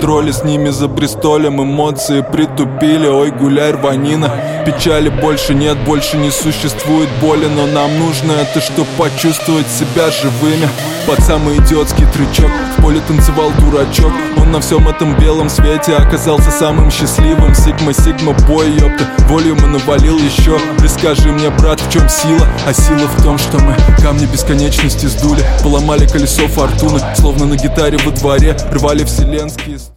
контроле, с ними за Бристолем эмоции притупили. Ой, гуляй, рванина, печали больше нет, больше не существует боли. Но нам нужно это, чтоб почувствовать себя живыми. Под самый идиотский трючок в поле танцевал дурачок. Он на всем этом белом свете оказался самым счастливым. Сигма, бой, ёпта, волюма навалил еще. Ты скажи мне, брат, в чем сила? А сила в том, что мы камни бесконечности сдули, поломали колесо фортуны, словно на гитаре во дворе рвали вселенские